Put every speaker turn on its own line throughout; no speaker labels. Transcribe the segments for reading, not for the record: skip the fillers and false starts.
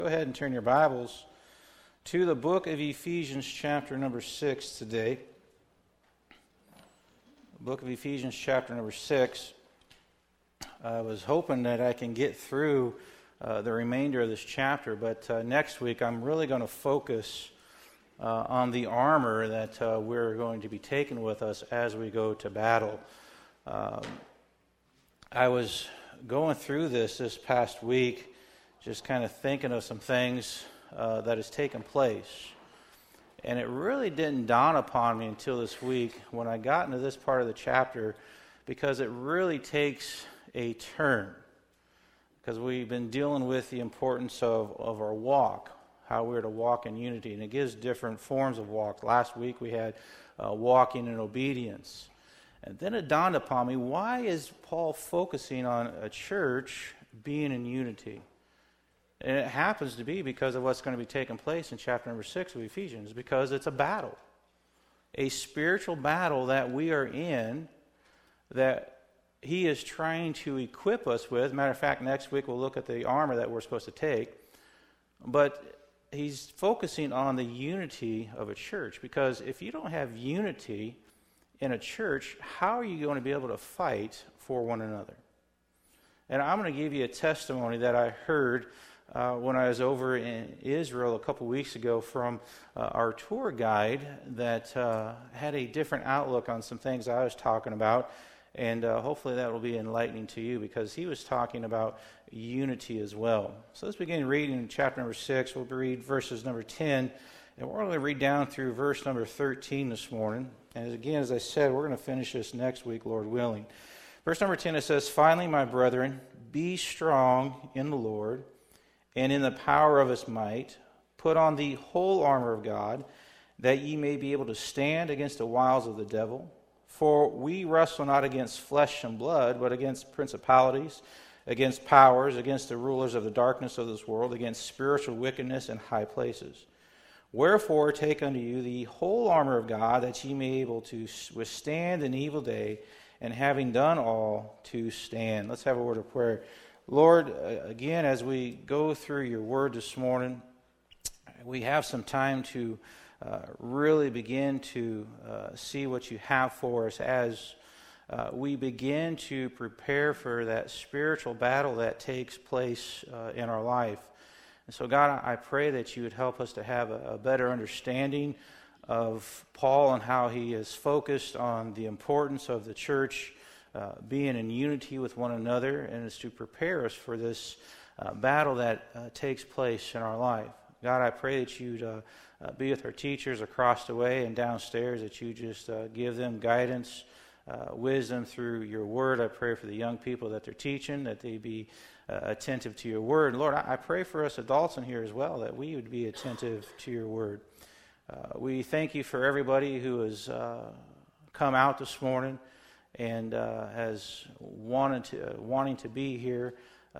Go ahead and turn your Bibles to the book of Ephesians, chapter number 6 today. The book of Ephesians, chapter number 6. I was hoping that I can get through the remainder of this chapter, but next week I'm really going to focus on the armor that we're going to be taking with us as we go to battle. I was going through this past week, just kind of thinking of some things that has taken place. And it really didn't dawn upon me until this week when I got into this part of the chapter, because it really takes a turn. Because we've been dealing with the importance of our walk, how we're to walk in unity. And it gives different forms of walk. Last week we had walking in obedience. And then it dawned upon me, why is Paul focusing on a church being in unity? And it happens to be because of what's going to be taking place in chapter number 6 of Ephesians, because it's a battle. A spiritual battle that we are in, that he is trying to equip us with. Matter of fact, next week we'll look at the armor that we're supposed to take. But he's focusing on the unity of a church, because if you don't have unity in a church, how are you going to be able to fight for one another? And I'm going to give you a testimony that I heard when I was over in Israel a couple weeks ago from our tour guide that had a different outlook on some things I was talking about, and hopefully that will be enlightening to you, because he was talking about unity as well. So let's begin reading in chapter number 6. We'll read verses number 10, and we're going to read down through verse number 13 this morning. And again, as I said, we're going to finish this next week, Lord willing. Verse number 10, it says, "Finally, my brethren, be strong in the Lord and in the power of his might. Put on the whole armor of God, that ye may be able to stand against the wiles of the devil. For we wrestle not against flesh and blood, but against principalities, against powers, against the rulers of the darkness of this world, against spiritual wickedness in high places. Wherefore take unto you the whole armor of God, that ye may be able to withstand an evil day, and having done all, to stand." Let's have a word of prayer. Lord, again, as we go through your word this morning, we have some time to really begin to see what you have for us as we begin to prepare for that spiritual battle that takes place in our life. And so, God, I pray that you would help us to have a better understanding of Paul and how he is focused on the importance of the church being in unity with one another, and is to prepare us for this battle that takes place in our life. God, I pray that you'd be with our teachers across the way and downstairs, that you just give them guidance, wisdom through your word. I pray for the young people that they're teaching, that they be attentive to your word. Lord, I pray for us adults in here as well, that we would be attentive to your word. We thank you for everybody who has come out this morning and has wanting to be here,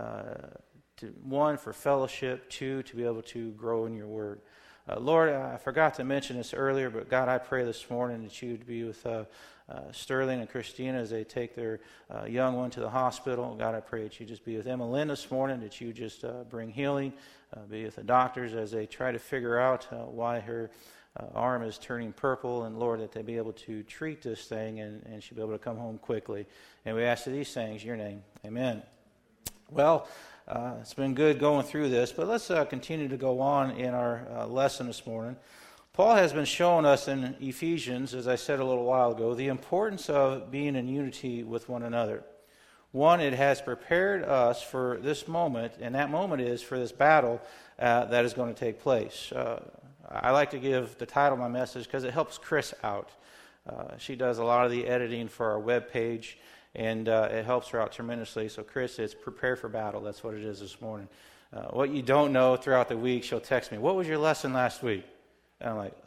one, for fellowship, two, to be able to grow in your word. Lord, I forgot to mention this earlier, but God, I pray this morning that you would be with Sterling and Christina as they take their young one to the hospital. God, I pray that you just be with Emma Lynn this morning, that you just bring healing, be with the doctors as they try to figure out why her arm is turning purple, and Lord, that they be able to treat this thing and she'll be able to come home quickly. And we ask these things in your name. Amen. Well, it's been good going through this, but let's continue to go on in our lesson this morning. Paul has been showing us in Ephesians, as I said a little while ago, the importance of being in unity with one another. One, it has prepared us for this moment, and that moment is for this battle that is going to take place. I like to give the title of my message because it helps Chris out. She does a lot of the editing for our webpage, and it helps her out tremendously. So, Chris, it's Prepare for Battle. That's what it is this morning. What you don't know throughout the week, she'll text me, "What was your lesson last week?" And I'm like,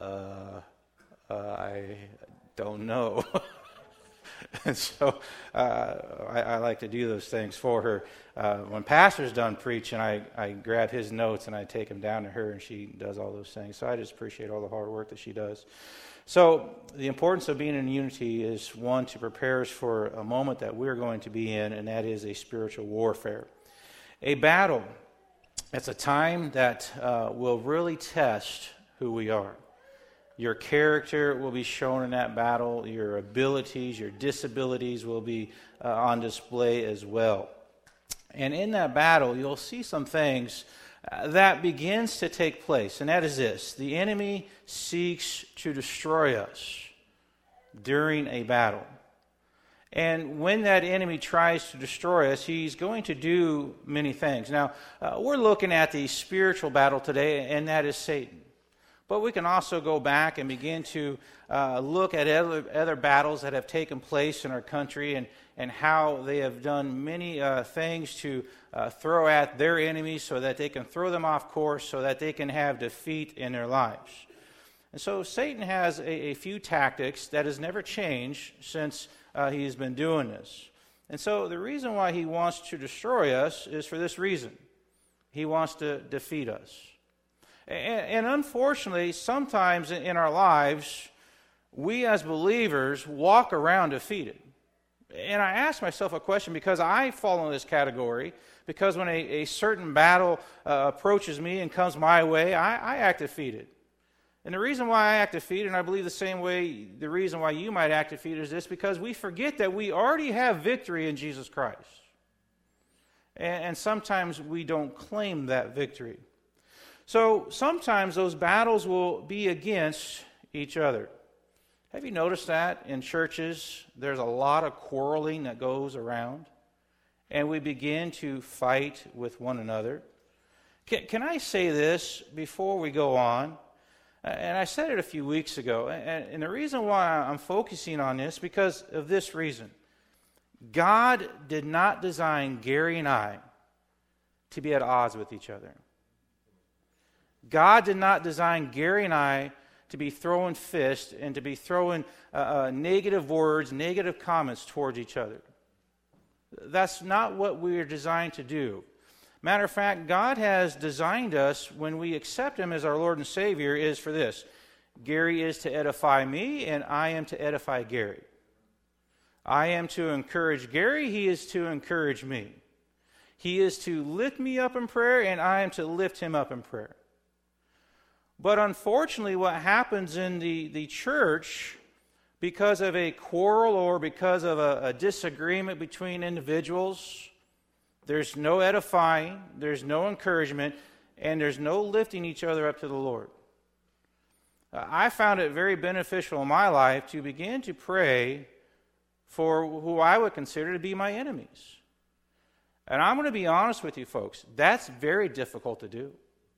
I don't know. And so I like to do those things for her. When Pastor's done preaching, I grab his notes and I take them down to her, and she does all those things. So I just appreciate all the hard work that she does. So the importance of being in unity is, one, to prepare us for a moment that we're going to be in, and that is a spiritual warfare. A battle It's a time that will really test who we are. Your character will be shown in that battle. Your abilities, your disabilities will be on display as well. And in that battle, you'll see some things that begins to take place. And that is this: the enemy seeks to destroy us during a battle. And when that enemy tries to destroy us, he's going to do many things. Now, we're looking at the spiritual battle today, and that is Satan. But we can also go back and begin to look at other battles that have taken place in our country and how they have done many things to throw at their enemies so that they can throw them off course, so that they can have defeat in their lives. And so Satan has a few tactics that has never changed since he's been doing this. And so the reason why he wants to destroy us is for this reason. He wants to defeat us. And unfortunately, sometimes in our lives, we as believers walk around defeated. And I ask myself a question because I fall in this category, because when a certain battle approaches me and comes my way, I act defeated. And the reason why I act defeated, and I believe the same way, the reason why you might act defeated is this: because we forget that we already have victory in Jesus Christ. And sometimes we don't claim that victory. So sometimes those battles will be against each other. Have you noticed that in churches there's a lot of quarreling that goes around, and we begin to fight with one another? Can I say this before we go on? And I said it a few weeks ago, and the reason why I'm focusing on this, because of this reason. God did not design Gary and I to be at odds with each other. God did not design Gary and I to be throwing fists and to be throwing negative words, negative comments towards each other. That's not what we are designed to do. Matter of fact, God has designed us, when we accept Him as our Lord and Savior, is for this. Gary is to edify me, and I am to edify Gary. I am to encourage Gary, he is to encourage me. He is to lift me up in prayer, and I am to lift him up in prayer. But unfortunately, what happens in the church, because of a quarrel or because of a disagreement between individuals, there's no edifying, there's no encouragement, and there's no lifting each other up to the Lord. I found it very beneficial in my life to begin to pray for who I would consider to be my enemies. And I'm going to be honest with you folks, that's very difficult to do.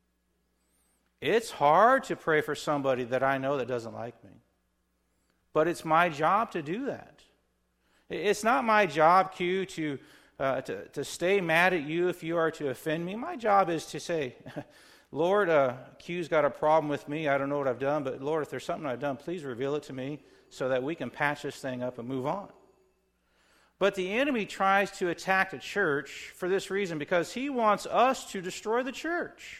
It's hard to pray for somebody that I know that doesn't like me. But it's my job to do that. It's not my job, Q, to stay mad at you if you are to offend me. My job is to say, Lord, Q's got a problem with me. I don't know what I've done, but Lord, if there's something I've done, please reveal it to me so that we can patch this thing up and move on. But the enemy tries to attack the church for this reason, because he wants us to destroy the church.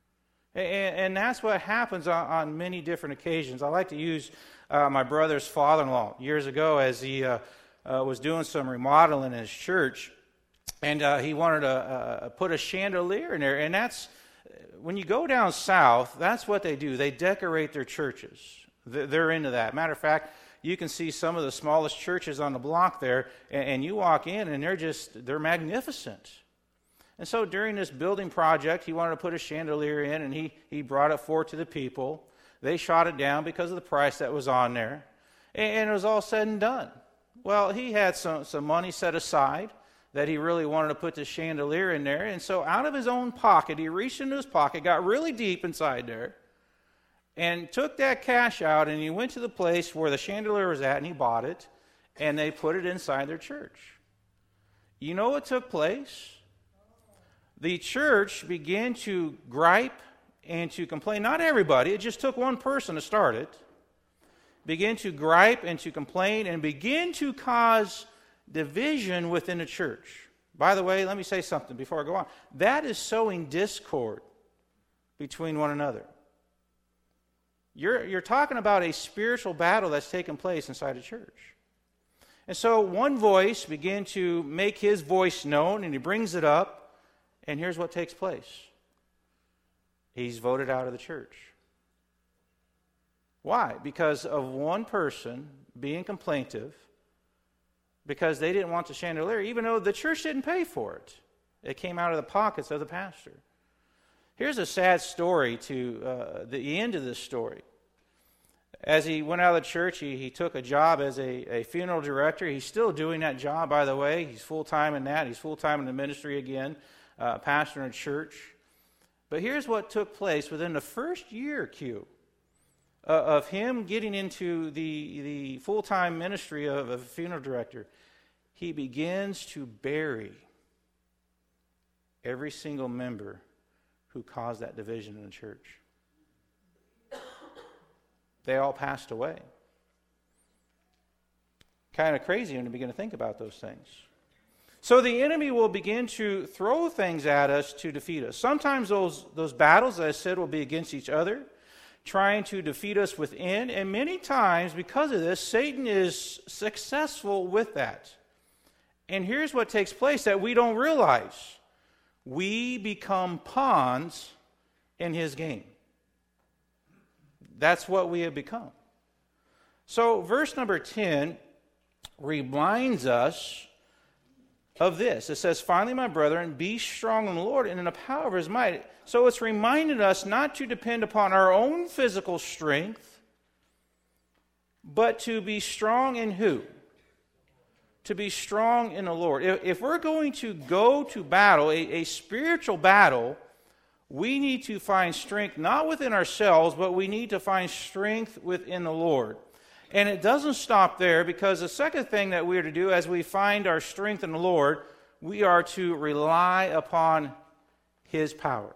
And that's what happens on many different occasions. I like to use my brother's father-in-law years ago as he was doing some remodeling in his church, and he wanted to put a chandelier in there. And that's, when you go down south, that's what they do. They decorate their churches. They're into that. Matter of fact, you can see some of the smallest churches on the block there, and you walk in, and they're magnificent. And so during this building project, he wanted to put a chandelier in, and he brought it forward to the people. They shot it down because of the price that was on there. And it was all said and done. Well, he had some money set aside that he really wanted to put the chandelier in there. And so out of his own pocket, he reached into his pocket, got really deep inside there, and took that cash out, and he went to the place where the chandelier was at, and he bought it, and they put it inside their church. You know what took place? The church began to gripe and to complain. Not everybody, it just took one person to start it. Began to gripe and to complain and begin to cause division within the church. By the way, let me say something before I go on. That is sowing discord between one another. You're talking about a spiritual battle that's taking place inside the church. And so one voice began to make his voice known, and he brings it up. And here's what takes place. he's voted out of the church. Why? Because of one person being complaintive, because they didn't want the chandelier, even though the church didn't pay for it. It came out of the pockets of the pastor. Here's a sad story to the end of this story. As he went out of the church, he took a job as a funeral director. He's still doing that job, by the way. He's full-time in that. He's full-time in the ministry again, pastor in a church. But here's what took place within the first year, of him getting into the full-time ministry of a funeral director. He begins to bury every single member who caused that division in the church. They all passed away. Kind of crazy when you begin to think about those things. So the enemy will begin to throw things at us to defeat us. Sometimes those battles, as I said, will be against each other, trying to defeat us within. And many times, because of this, Satan is successful with that. And here's what takes place that we don't realize. We become pawns in his game. That's what we have become. So verse number 10 reminds us of this. It says, "Finally, my brethren, be strong in the Lord and in the power of his might." So it's reminding us not to depend upon our own physical strength, but to be strong in who? To be strong in the Lord. If we're going to go to battle, a spiritual battle, we need to find strength not within ourselves, but we need to find strength within the Lord. And it doesn't stop there, because the second thing that we are to do as we find our strength in the Lord, we are to rely upon his power.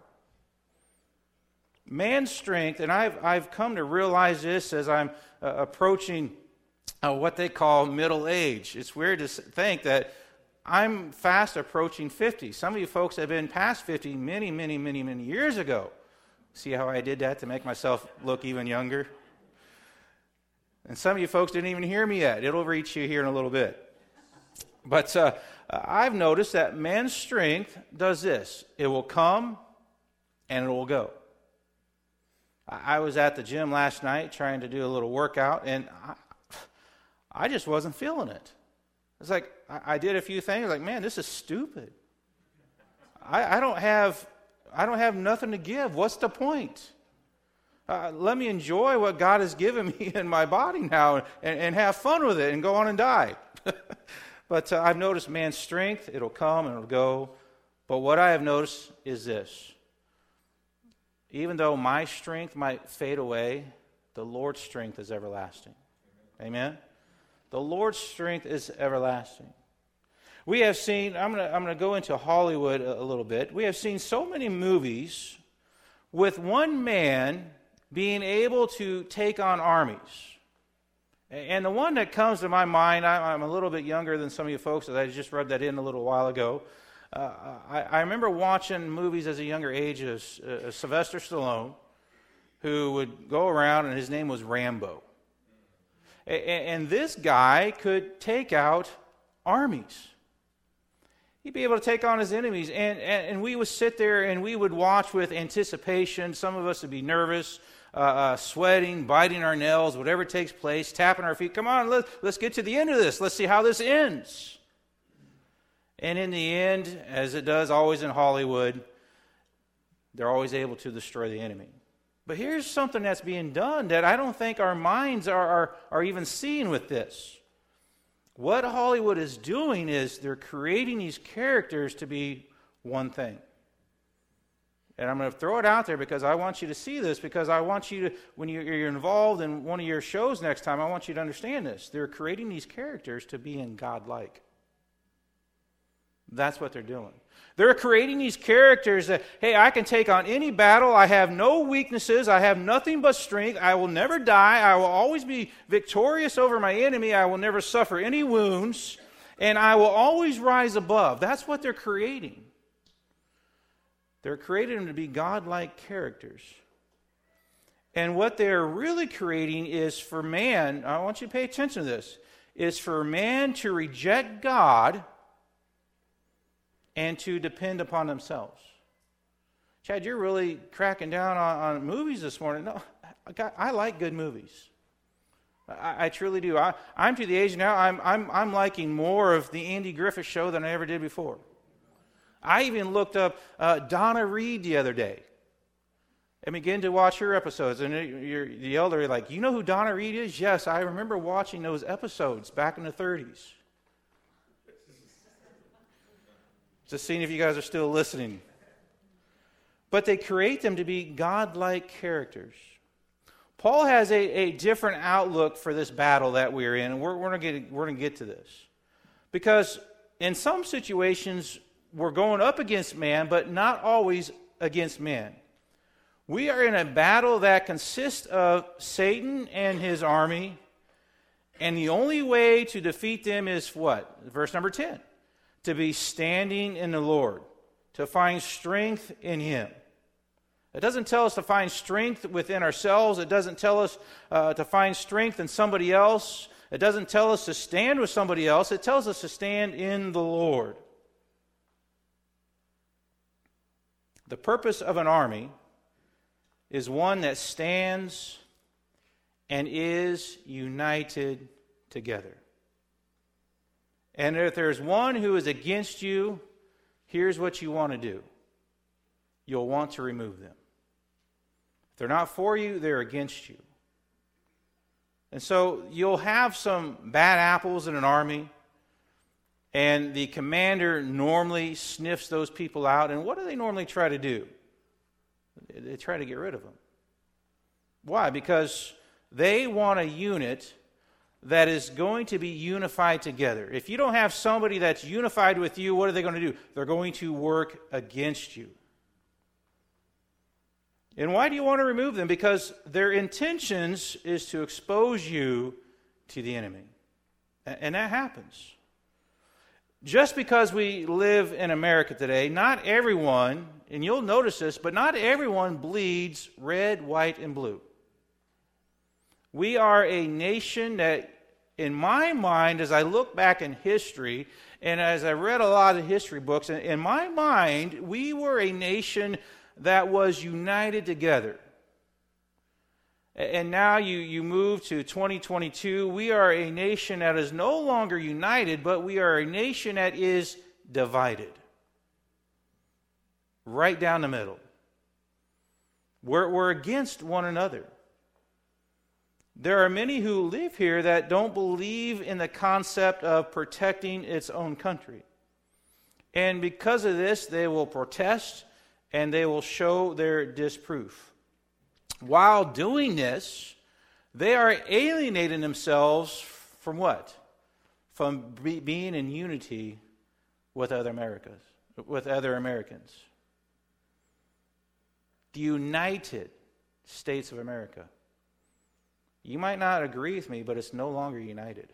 Man's strength, and I've come to realize this as I'm approaching what they call middle age. It's weird to think that I'm fast approaching 50. Some of you folks have been past 50 many, many, many, many years ago. See how I did that to make myself look even younger? And some of you folks didn't even hear me yet. It'll reach you here in a little bit. But I've noticed that man's strength does this. It will come and it will go. I was at the gym last night trying to do a little workout, and I just wasn't feeling it. It's like I did a few things, like, man, this is stupid. I don't have nothing to give. What's the point? Let me enjoy what God has given me in my body now and have fun with it and go on and die. But I've noticed man's strength, it'll come and it'll go. But what I have noticed is this. Even though my strength might fade away, the Lord's strength is everlasting. Amen? The Lord's strength is everlasting. We have seen, I'm going to go into Hollywood a little bit. We have seen so many movies with one man being able to take on armies. And the one that comes to my mind, I'm a little bit younger than some of you folks, I just rubbed that in a little while ago. I remember watching movies as a younger age of Sylvester Stallone, who would go around, and his name was Rambo. And this guy could take out armies. He'd be able to take on his enemies. And we would sit there and we would watch with anticipation. Some of us would be nervous, sweating, biting our nails, whatever takes place, tapping our feet. Come on, let's get to the end of this. Let's see how this ends. And in the end, as it does always in Hollywood, they're always able to destroy the enemy. But here's something that's being done that I don't think our minds are even seeing with this. What Hollywood is doing is they're creating these characters to be one thing. And I'm going to throw it out there because I want you to see this, because I want you to, when you're involved in one of your shows next time, I want you to understand this. They're creating these characters to be in God-like. That's what they're doing. They're creating these characters that, hey, I can take on any battle. I have no weaknesses. I have nothing but strength. I will never die. I will always be victorious over my enemy. I will never suffer any wounds. And I will always rise above. That's what they're creating. They're creating them to be God-like characters. And what they're really creating is for man, I want you to pay attention to this, is for man to reject God and to depend upon themselves. Chad, you're really cracking down on movies this morning. No, I like good movies. I truly do. I'm to the age now, I'm liking more of the Andy Griffith Show than I ever did before. I even looked up Donna Reed the other day and began to watch her episodes. And the elder, like, you know who Donna Reed is? Yes, I remember watching those episodes back in the 30s. Just seeing if you guys are still listening. But they create them to be godlike characters. Paul has a different outlook for this battle that we're in, and we're going to get to this. Because in some situations, we're going up against man, but not always against man. We are in a battle that consists of Satan and his army, and the only way to defeat them is what? Verse number 10. To be standing in the Lord, to find strength in Him. It doesn't tell us to find strength within ourselves. It doesn't tell us to find strength in somebody else. It doesn't tell us to stand with somebody else. It tells us to stand in the Lord. The purpose of an army is one that stands and is united together. And if there's one who is against you, here's what you want to do. You'll want to remove them. If they're not for you, they're against you. And so you'll have some bad apples in an army, and the commander normally sniffs those people out. And what do they normally try to do? They try to get rid of them. Why? Because they want a unit that is going to be unified together. If you don't have somebody that's unified with you, what are they going to do? They're going to work against you. And why do you want to remove them? Because their intentions is to expose you to the enemy. And that happens. Just because we live in America today, not everyone, and you'll notice this, but not everyone bleeds red, white, and blue. We are a nation that, in my mind, as I look back in history, and as I read a lot of history books, in my mind, we were a nation that was united together. And now you move to 2022, we are a nation that is no longer united, but we are a nation that is divided. Right down the middle. We're against one another. There are many who live here that don't believe in the concept of protecting its own country. And because of this, they will protest and they will show their disproof. While doing this, they are alienating themselves from what? From being in unity with other Americans. The United States of America. You might not agree with me, but it's no longer united.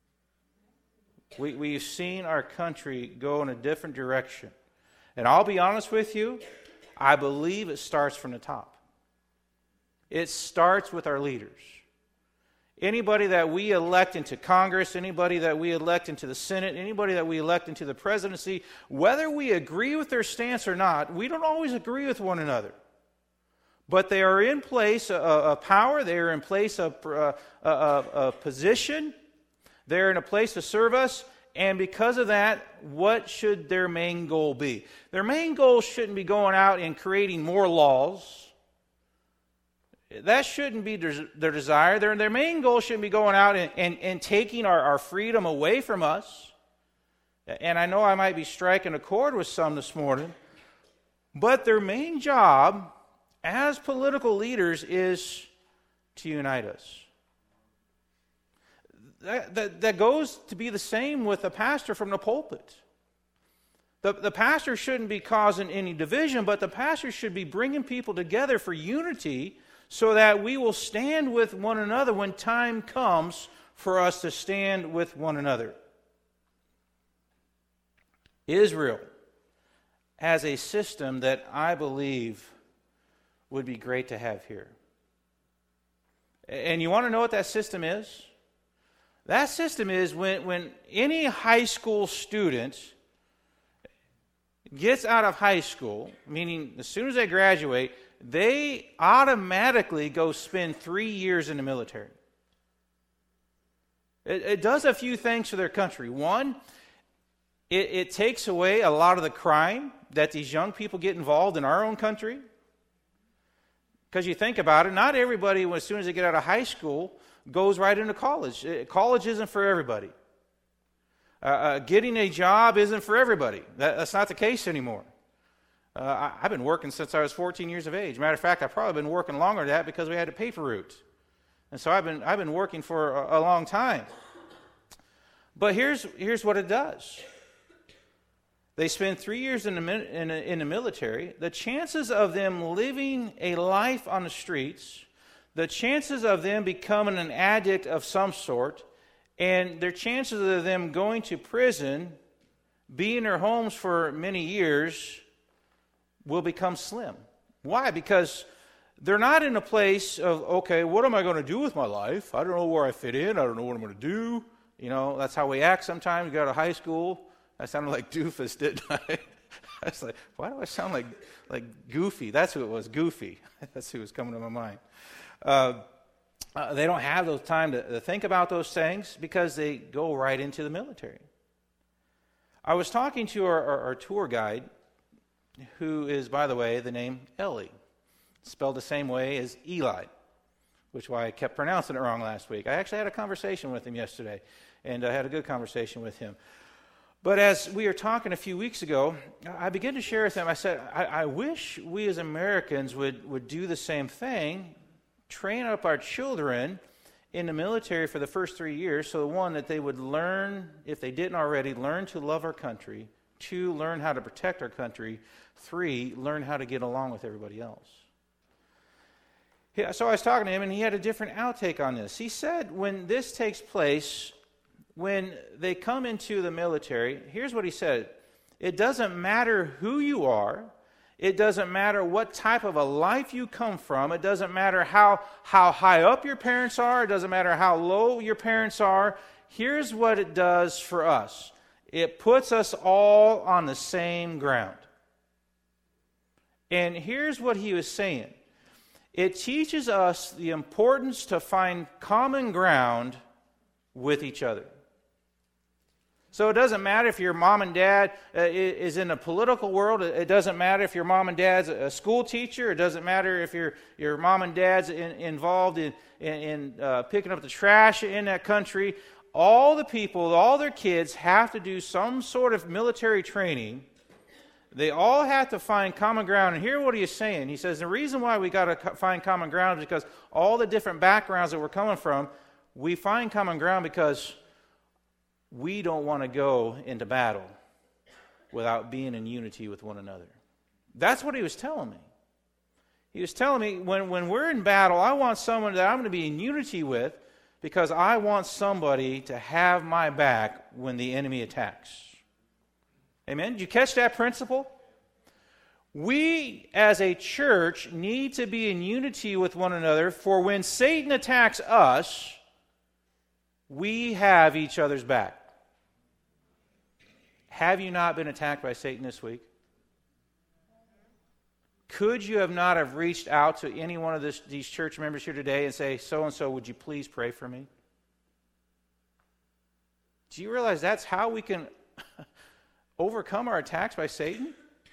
We've seen our country go in a different direction. And I'll be honest with you, I believe it starts from the top. It starts with our leaders. Anybody that we elect into Congress, anybody that we elect into the Senate, anybody that we elect into the presidency, whether we agree with their stance or not, we don't always agree with one another. But they are in place of power, they are in place of position, they're in a place to serve us, and because of that, what should their main goal be? Their main goal shouldn't be going out and creating more laws. That shouldn't be their desire. Their main goal shouldn't be going out and taking our freedom away from us. And I know I might be striking a chord with some this morning, but their main job as political leaders is to unite us. That goes to be the same with the pastor from the pulpit. The pastor shouldn't be causing any division, but the pastor should be bringing people together for unity so that we will stand with one another when time comes for us to stand with one another. Israel has a system that I believe would be great to have here. And you want to know what that system is? That system is when any high school student, gets out of high school, meaning as soon as they graduate, they automatically go spend 3 years in the military. It does a few things for their country. One, it takes away a lot of the crime that these young people get involved in our own country. Because you think about it, not everybody, as soon as they get out of high school, goes right into college. College isn't for everybody. Getting a job isn't for everybody. That's not the case anymore. I've been working since I was 14 years of age. Matter of fact, I've probably been working longer than that because we had a paper route. And so I've been working for a long time. But here's what it does. They spend 3 years in the military. The chances of them living a life on the streets, the chances of them becoming an addict of some sort, and their chances of them going to prison, being in their homes for many years, will become slim. Why? Because they're not in a place of, okay, what am I going to do with my life? I don't know where I fit in. I don't know what I'm going to do. You know, that's how we act sometimes. We go to high school. I sounded like Doofus, didn't I? I was like, why do I sound like Goofy? That's who it was, Goofy. That's who was coming to my mind. They don't have the time to think about those things because they go right into the military. I was talking to our tour guide, who is, by the way, the name Ellie, spelled the same way as Eli, which is why I kept pronouncing it wrong last week. I actually had a conversation with him yesterday, and I had a good conversation with him. But as we were talking a few weeks ago, I began to share with him, I said, I wish we as Americans would do the same thing, train up our children in the military for the first 3 years, so one, that they would learn, if they didn't already, learn to love our country. 2, learn how to protect our country. 3, learn how to get along with everybody else. So I was talking to him, and he had a different outtake on this. He said when this takes place, when they come into the military, here's what he said. It doesn't matter who you are. It doesn't matter what type of a life you come from. It doesn't matter how high up your parents are. It doesn't matter how low your parents are. Here's what it does for us. It puts us all on the same ground. And here's what he was saying. It teaches us the importance to find common ground with each other. So it doesn't matter if your mom and dad is in the political world. It doesn't matter if your mom and dad's a school teacher. It doesn't matter if your mom and dad's involved in picking up the trash in that country. All the people, all their kids have to do some sort of military training. They all have to find common ground. And here what he is saying. He says the reason why we got to find common ground is because all the different backgrounds that we're coming from, we find common ground because we don't want to go into battle without being in unity with one another. That's what he was telling me. He was telling me when we're in battle, I want someone that I'm going to be in unity with because I want somebody to have my back when the enemy attacks. Amen? Did you catch that principle? We as a church need to be in unity with one another, for when Satan attacks us, we have each other's back. Have you not been attacked by Satan this week? Could you not have reached out to any one of these church members here today and say, so-and-so, would you please pray for me? Do you realize that's how we can overcome our attacks by Satan?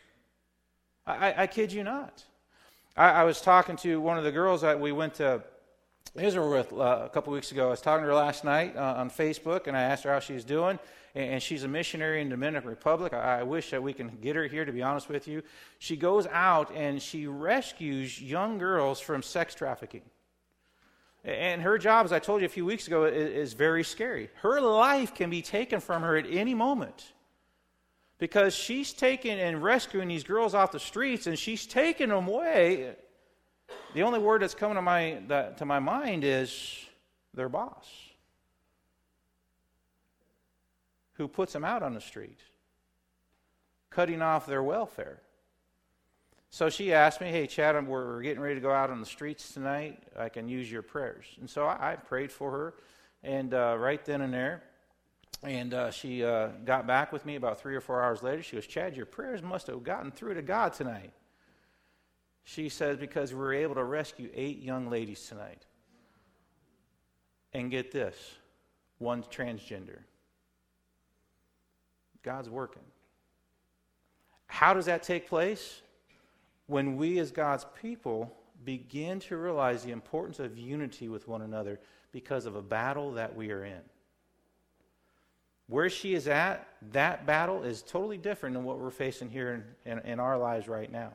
I kid you not. I was talking to one of the girls that we went to Israel with a couple weeks ago. I was talking to her last night on Facebook, and I asked her how she's doing. And she's a missionary in the Dominican Republic. I wish that we can get her here, to be honest with you. She goes out and she rescues young girls from sex trafficking. And her job, as I told you a few weeks ago, is very scary. Her life can be taken from her at any moment because she's taking and rescuing these girls off the streets, and she's taking them away. The only word that's coming to my mind is their boss, who puts them out on the street, cutting off their welfare. So she asked me, hey, Chad, we're getting ready to go out on the streets tonight. I can use your prayers. And so I prayed for her, and right then and there, And she got back with me about 3 or 4 hours later. She goes, Chad, your prayers must have gotten through to God tonight. She says, because we were able to rescue 8 young ladies tonight. And get this, one's transgender. God's working. How does that take place? When we as God's people begin to realize the importance of unity with one another because of a battle that we are in. Where she is at, that battle is totally different than what we're facing here in our lives right now.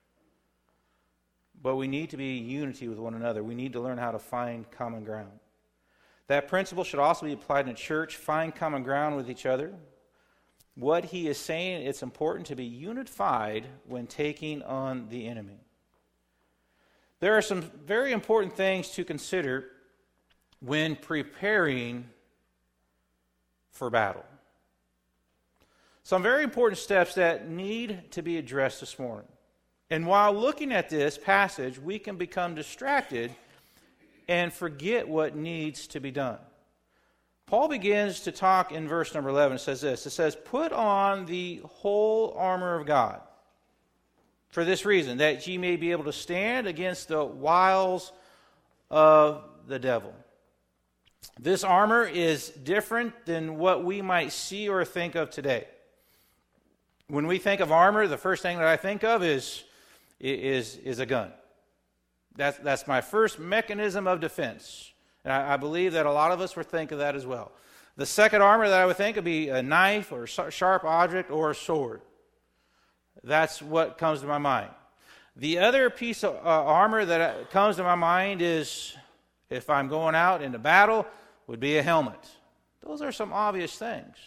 But we need to be in unity with one another. We need to learn how to find common ground. That principle should also be applied in church. Find common ground with each other. What he is saying, it's important to be unified when taking on the enemy. There are some very important things to consider when preparing for battle. Some very important steps that need to be addressed this morning. And while looking at this passage, we can become distracted and forget what needs to be done. Paul begins to talk in verse number 11. It says this. It says, put on the whole armor of God for this reason, that ye may be able to stand against the wiles of the devil. This armor is different than what we might see or think of today. When we think of armor, the first thing that I think of is a gun. That's my first mechanism of defense. And I believe that a lot of us would think of that as well. The second armor that I would think would be a knife or a sharp object or a sword. That's what comes to my mind. The other piece of armor that comes to my mind is, if I'm going out into battle, would be a helmet. Those are some obvious things.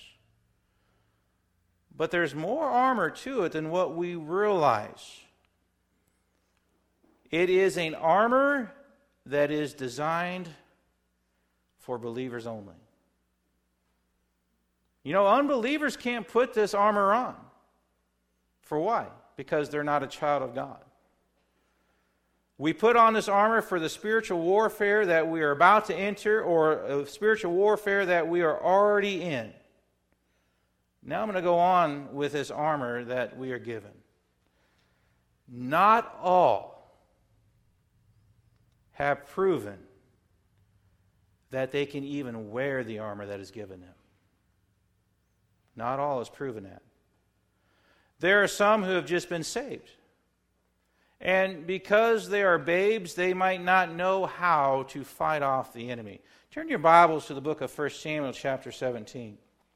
But there's more armor to it than what we realize. It is an armor that is designed for believers only. You know, unbelievers can't put this armor on. For why? Because they're not a child of God. We put on this armor for the spiritual warfare that we are about to enter, or a spiritual warfare that we are already in. Now I'm going to go on with this armor that we are given. Not all have proven that they can even wear the armor that is given them. Not all has proven that. There are some who have just been saved. And because they are babes, they might not know how to fight off the enemy. Turn your Bibles to the book of 1 Samuel chapter 17.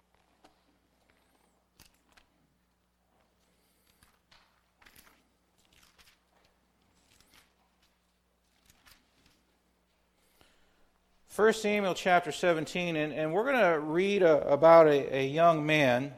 First Samuel chapter 17, and we're going to read about a young man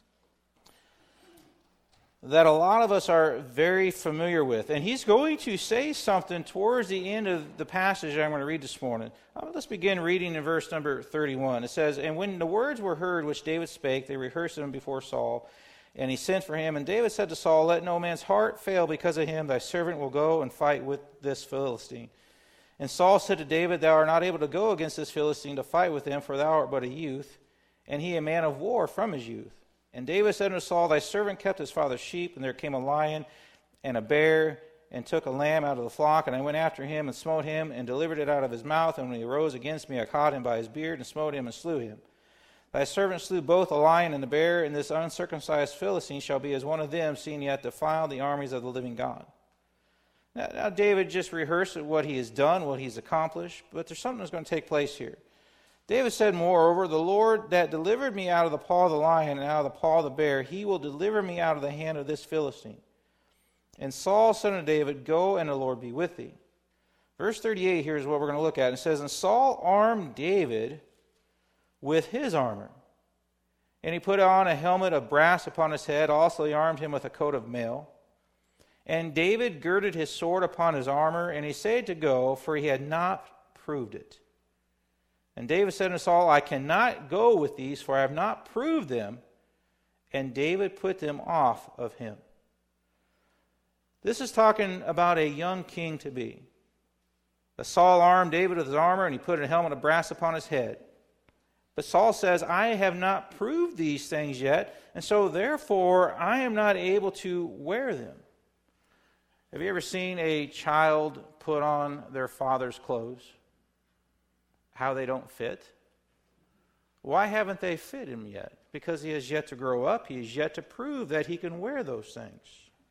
that a lot of us are very familiar with. And he's going to say something towards the end of the passage I'm going to read this morning. Let's begin reading in verse number 31. It says, and when the words were heard which David spake, they rehearsed them before Saul, and he sent for him. And David said to Saul, let no man's heart fail because of him. Thy servant will go and fight with this Philistine. And Saul said to David, thou art not able to go against this Philistine to fight with him, for thou art but a youth, and he a man of war from his youth. And David said unto Saul, thy servant kept his father's sheep, and there came a lion and a bear, and took a lamb out of the flock, and I went after him, and smote him, and delivered it out of his mouth, and when he arose against me, I caught him by his beard, and smote him, and slew him. Thy servant slew both the lion and the bear, and this uncircumcised Philistine shall be as one of them, seeing he hath defiled the armies of the living God. Now David just rehearsed what he has done, what he's accomplished, but there's something that's going to take place here. David said, moreover, the Lord that delivered me out of the paw of the lion and out of the paw of the bear, he will deliver me out of the hand of this Philistine. And Saul said unto David, go, and the Lord be with thee. Verse 38 here is what we're going to look at. It says, and Saul armed David with his armor. And he put on a helmet of brass upon his head. Also he armed him with a coat of mail. And David girded his sword upon his armor, and he said to go, for he had not proved it. And David said unto Saul, I cannot go with these, for I have not proved them. And David put them off of him. This is talking about a young king to be. Saul armed David with his armor, and he put a helmet of brass upon his head. But Saul says, I have not proved these things yet, and so therefore I am not able to wear them. Have you ever seen a child put on their father's clothes? How they don't fit? Why haven't they fit him yet? Because he has yet to grow up. He has yet to prove that he can wear those things.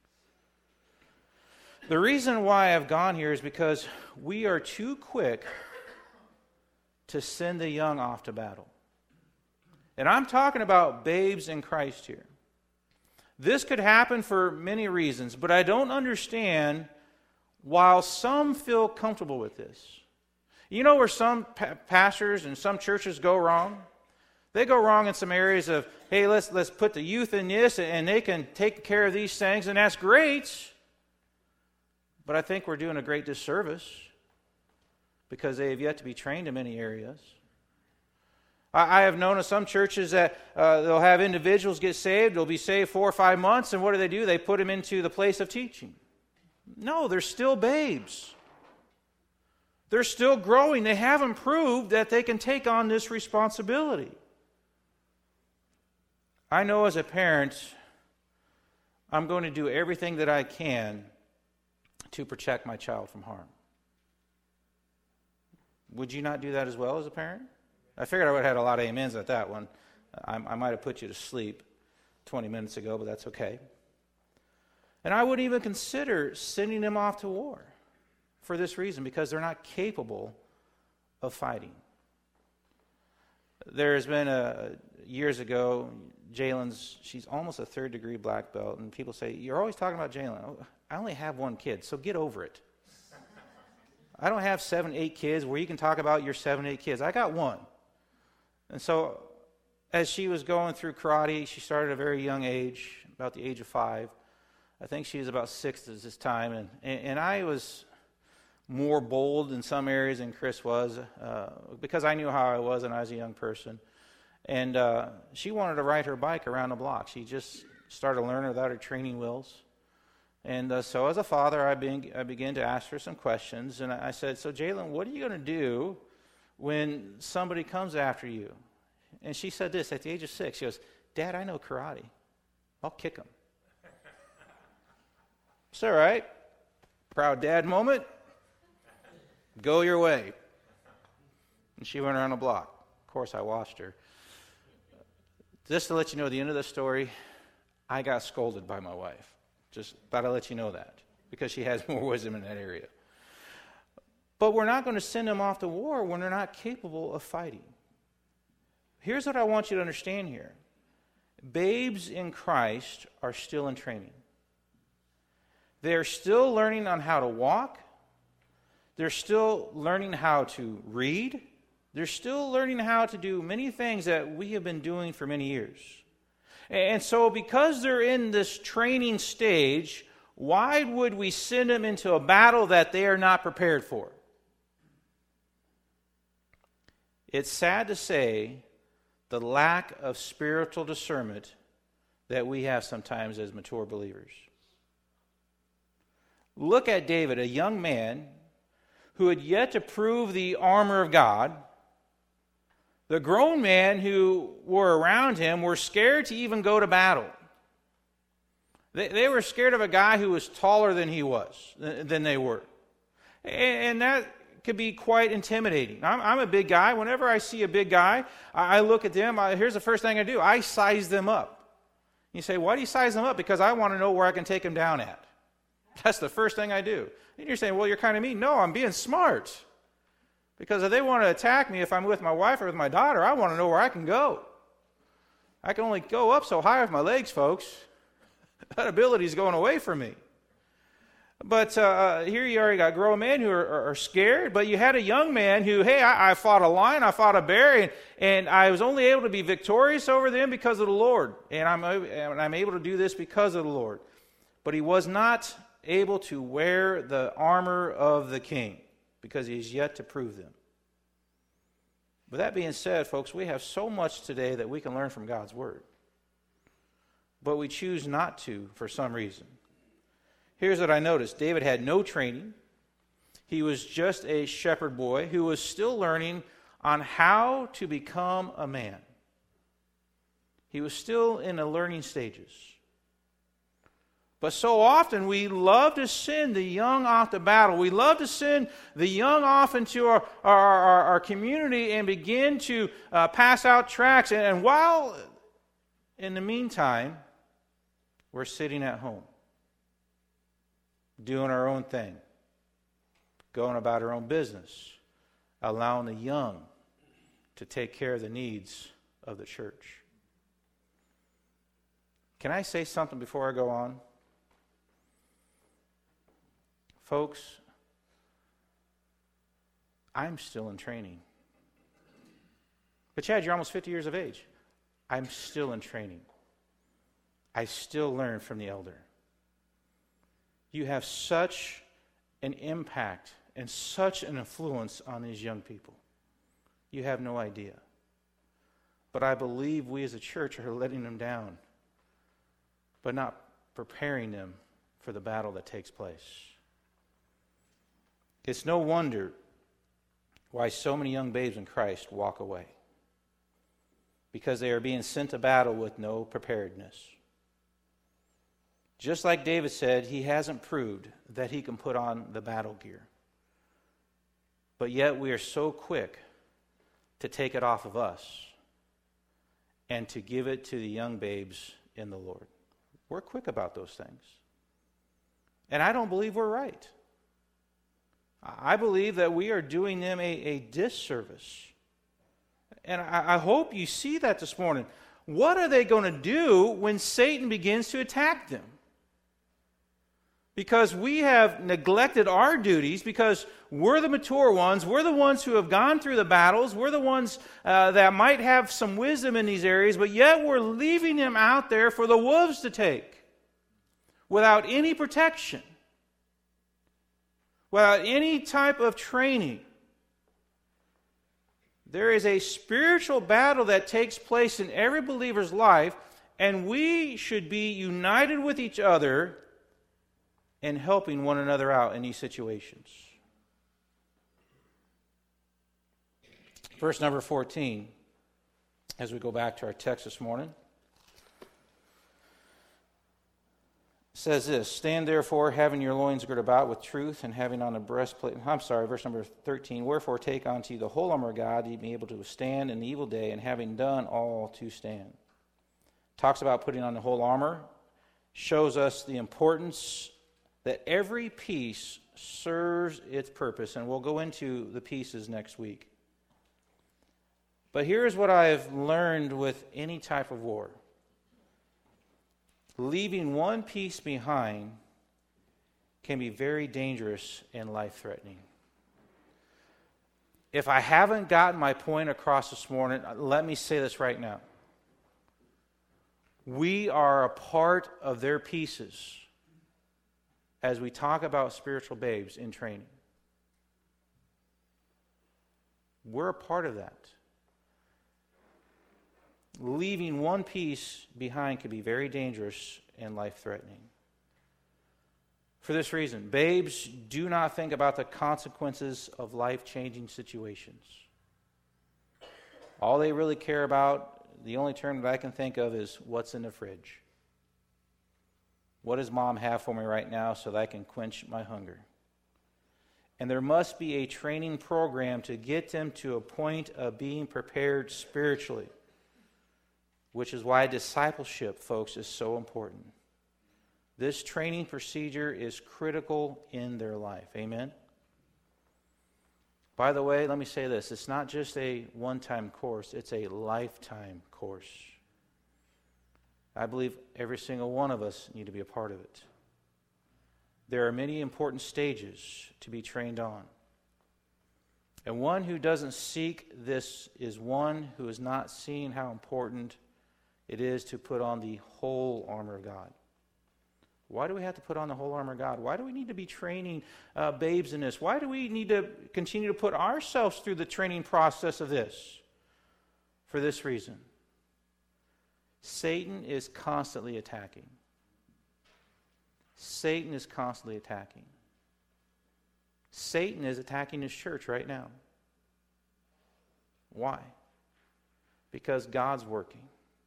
The reason why I've gone here is because we are too quick to send the young off to battle. And I'm talking about babes in Christ here. This could happen for many reasons, but I don't understand why some feel comfortable with this. You know where some pastors and some churches go wrong? They go wrong in some areas of, hey, let's put the youth in this, and they can take care of these things, and that's great. But I think we're doing a great disservice because they have yet to be trained in many areas. I have known of some churches that they'll have individuals get saved, they'll be saved 4 or 5 months, and what do? They put them into the place of teaching. No, they're still babes. They're still growing. They haven't proved that they can take on this responsibility. I know as a parent, I'm going to do everything that I can to protect my child from harm. Would you not do that as well as a parent? I figured I would have had a lot of amens at that one. I might have put you to sleep 20 minutes ago, but that's okay. And I wouldn't even consider sending them off to war for this reason, because they're not capable of fighting. There's been years ago, she's almost a 3rd-degree black belt, and people say, you're always talking about Jalen. Oh, I only have 1 kid, so get over it. I don't have 7, 8 kids where you can talk about your 7, 8 kids. I got 1. And so as she was going through karate, she started at a very young age, about the age of 5. I think she was about 6 at this time, and I was more bold in some areas than Chris was, because I knew how I was and I was a young person. And she wanted to ride her bike around the block. She just started learning without her training wheels. And so as a father, I began to ask her some questions. And I said, so Jalen, what are you going to do when somebody comes after you? And she said this at the age of 6. She goes, Dad, I know karate. I'll kick him. It's all right. Proud dad moment. Go your way. And she went around the block. Of course, I watched her. Just to let you know the end of the story, I got scolded by my wife. Just thought I'd let you know that, because she has more wisdom in that area. But we're not going to send them off to war when they're not capable of fighting. Here's what I want you to understand here. Babes in Christ are still in training. They're still learning on how to walk. They're still learning how to read. They're still learning how to do many things that we have been doing for many years. And so because they're in this training stage, why would we send them into a battle that they are not prepared for? It's sad to say the lack of spiritual discernment that we have sometimes as mature believers. Look at David, a young man who had yet to prove the armor of God. The grown men who were around him were scared to even go to battle. They were scared of a guy who was taller than he was, than they were. And that could be quite intimidating. I'm a big guy. Whenever I see a big guy, I look at them. Here's the first thing I do. I size them up. You say, why do you size them up? Because I want to know where I can take them down at. That's the first thing I do. And you're saying, well, you're kind of mean. No, I'm being smart. Because if they want to attack me, if I'm with my wife or with my daughter, I want to know where I can go. I can only go up so high with my legs, folks. That ability is going away from me. But here you are, you got grown men who are scared, but you had a young man who, hey, I fought a lion, I fought a bear, and I was only able to be victorious over them because of the Lord. And I'm able to do this because of the Lord. But he was not able to wear the armor of the king, because he is yet to prove them. With that being said, folks, we have so much today that we can learn from God's Word. But we choose not to for some reason. Here's what I noticed. David had no training. He was just a shepherd boy who was still learning on how to become a man. He was still in the learning stages. But so often we love to send the young off to battle. We love to send the young off into our community and begin to pass out tracts. And while in the meantime, we're sitting at home, doing our own thing, going about our own business, allowing the young to take care of the needs of the church. Can I say something before I go on? Folks, I'm still in training. But Chad, you're almost 50 years of age. I'm still in training. I still learn from the elder. You have such an impact and such an influence on these young people. You have no idea. But I believe we as a church are letting them down, but not preparing them for the battle that takes place. It's no wonder why so many young babes in Christ walk away, because they are being sent to battle with no preparedness. Just like David said, he hasn't proved that he can put on the battle gear. But yet we are so quick to take it off of us and to give it to the young babes in the Lord. We're quick about those things. And I don't believe we're right. I believe that we are doing them a disservice. And I hope you see that this morning. What are they going to do when Satan begins to attack them? Because we have neglected our duties, because we're the mature ones, we're the ones who have gone through the battles, we're the ones that might have some wisdom in these areas, but yet we're leaving them out there for the wolves to take without any protection, without any type of training. There is a spiritual battle that takes place in every believer's life, and we should be united with each other and helping one another out in these situations. Verse number 14, as we go back to our text this morning, says this: Stand therefore, having your loins girt about with truth, and having on a breastplate. Verse number 13. Wherefore take unto you the whole armor of God, that ye may be able to withstand in the evil day, and having done all to stand. Talks about putting on the whole armor, shows us the importance that every piece serves its purpose, and we'll go into the pieces next week. But here's what I've learned with any type of war. Leaving one piece behind can be very dangerous and life-threatening. If I haven't gotten my point across this morning, let me say this right now. We are a part of their pieces as we talk about spiritual babes in training. We're a part of that. Leaving one piece behind can be very dangerous and life-threatening. For this reason, babes do not think about the consequences of life-changing situations. All they really care about, the only term that I can think of, is what's in the fridge. What does mom have for me right now so that I can quench my hunger? And there must be a training program to get them to a point of being prepared spiritually, which is why discipleship, folks, is so important. This training procedure is critical in their life. Amen? By the way, let me say this. It's not just a one-time course. It's a lifetime course. I believe every single one of us need to be a part of it. There are many important stages to be trained on. And one who doesn't seek this is one who is not seeing how important it is to put on the whole armor of God. Why do we have to put on the whole armor of God? Why do we need to be training babes in this? Why do we need to continue to put ourselves through the training process of this? For this reason. Satan is constantly attacking. Satan is constantly attacking. Satan is attacking his church right now. Why? Because God's working.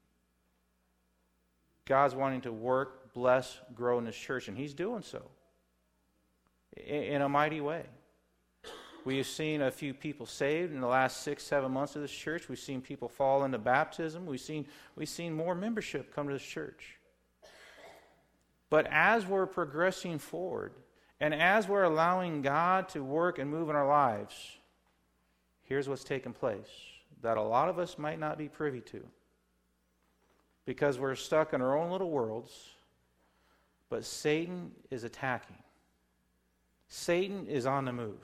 God's wanting to work, bless, grow in His church, and He's doing so in a mighty way. We have seen a few people saved in the last 6-7 months of this church. We've seen people fall into baptism. We've seen more membership come to this church. But as we're progressing forward, and as we're allowing God to work and move in our lives, here's what's taking place that a lot of us might not be privy to, because we're stuck in our own little worlds, but Satan is attacking. Satan is on the move.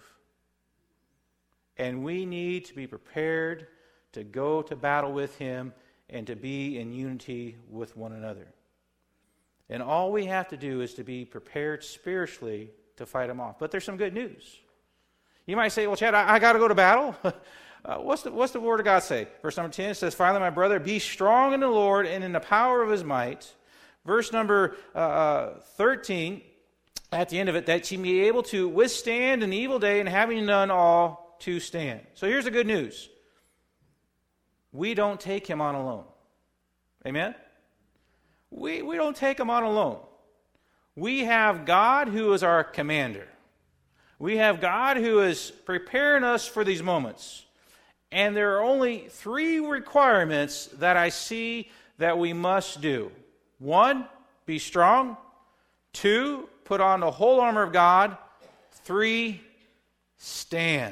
And we need to be prepared to go to battle with him and to be in unity with one another. And all we have to do is to be prepared spiritually to fight him off. But there's some good news. You might say, well, Chad, I got to go to battle. What's the Word of God say? Verse number 10 says, finally, my brother, be strong in the Lord and in the power of His might. Verse number 13, at the end of it, that ye may be able to withstand an evil day, and having done all, to stand. So here's the good news. We don't take him on alone. Amen? We don't take him on alone. We have God who is our commander. We have God who is preparing us for these moments. And there are only 3 requirements that I see that we must do. 1, be strong. 2, put on the whole armor of God. 3, stand.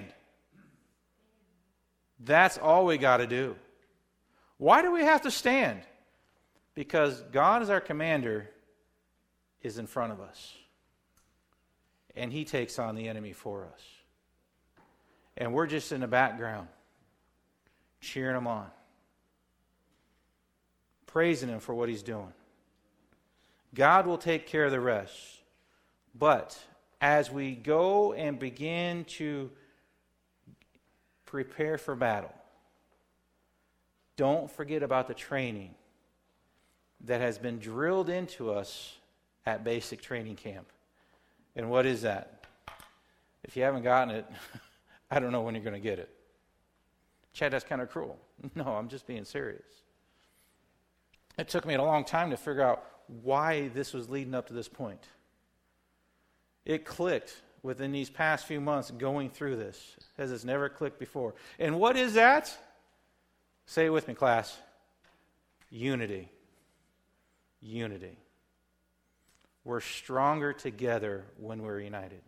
That's all we got to do. Why do we have to stand? Because God as our commander is in front of us. And He takes on the enemy for us. And we're just in the background, cheering Him on, praising Him for what He's doing. God will take care of the rest. But as we go and begin to prepare for battle, don't forget about the training that has been drilled into us at basic training camp. And what is that? If you haven't gotten it, I don't know when you're going to get it. Chad, that's kind of cruel. No, I'm just being serious. It took me a long time to figure out why this was leading up to this point. It clicked within these past few months going through this, as it's never clicked before. And what is that? Say it with me, class. Unity. Unity. We're stronger together when we're united.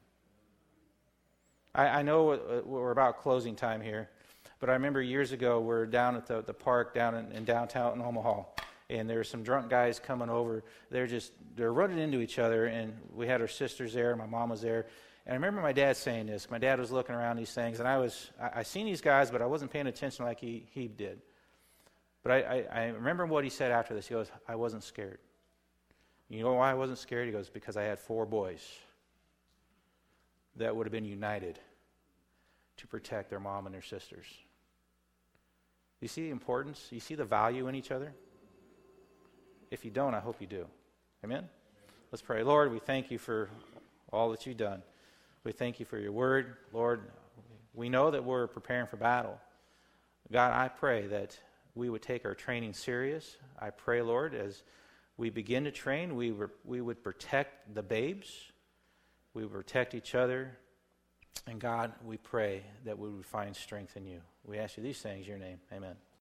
I know we're about closing time here, but I remember years ago we were down at the park down in downtown in Omaha, and there were some drunk guys coming over. They're running into each other, and we had our sisters there, my mom was there. And I remember my dad saying this. My dad was looking around these things, and I seen these guys, but I wasn't paying attention like he did. But I remember what he said after this. He goes, I wasn't scared. You know why I wasn't scared? He goes, because I had 4 boys that would have been united to protect their mom and their sisters. You see the importance? You see the value in each other? If you don't, I hope you do. Amen? Let's pray. Lord, we thank you for all that you've done. We thank you for your word. Lord, we know that we're preparing for battle. God, I pray that we would take our training serious. I pray, Lord, as we begin to train, we would protect the babes. We would protect each other. And God, we pray that we would find strength in you. We ask you these things in your name. Amen.